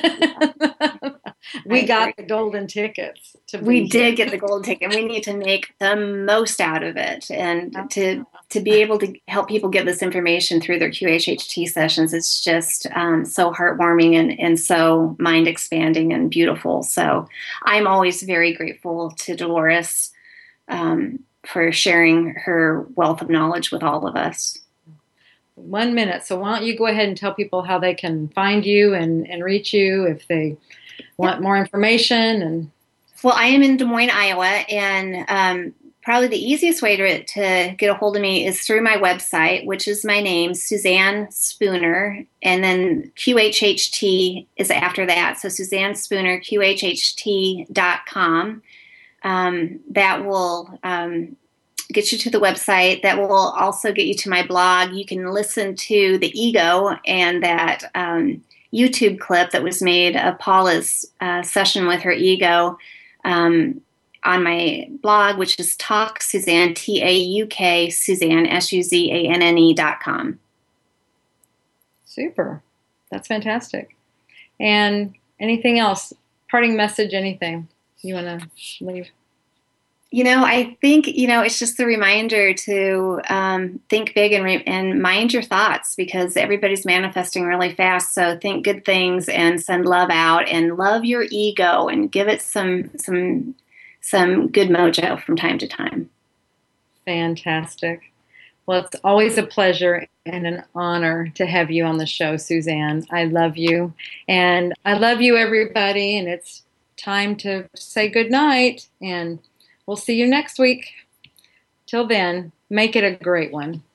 [SPEAKER 1] We got the golden tickets. To be
[SPEAKER 2] we did
[SPEAKER 1] here.
[SPEAKER 2] get the golden ticket. We need to make the most out of it, and to to be able to help people get this information through their Q H H T sessions. It's just um, so heartwarming and, and so mind expanding and beautiful. So I'm always very grateful to Dolores um, for sharing her wealth of knowledge with all of us.
[SPEAKER 1] One minute. So why don't you go ahead and tell people how they can find you and, and reach you if they want more information? And
[SPEAKER 2] well, I am in Des Moines, Iowa, and um, probably the easiest way to, to get a hold of me is through my website, which is my name, Suzanne Spooner, and then Q H H T is after that. So Suzanne Spooner, Q H H T dot com. Um, that will um, get you to the website. That will also get you to my blog. You can listen to The Ego and that um, YouTube clip that was made of Paula's uh, session with her ego um, on my blog, which is Talk Suzanne, T A U K, Suzanne, S U Z A N N E dot com.
[SPEAKER 1] Super. That's fantastic. And anything else? Parting message, anything you want to leave?
[SPEAKER 2] You know, I think, you know, it's just the reminder to um, think big and, re- and mind your thoughts, because everybody's manifesting really fast. So think good things and send love out, and love your ego and give it some some some good mojo from time to time.
[SPEAKER 1] Fantastic. Well, it's always a pleasure and an honor to have you on the show, Suzanne. I love you. And I love you, everybody. And it's time to say good night. And we'll see you next week. Till then, make it a great one.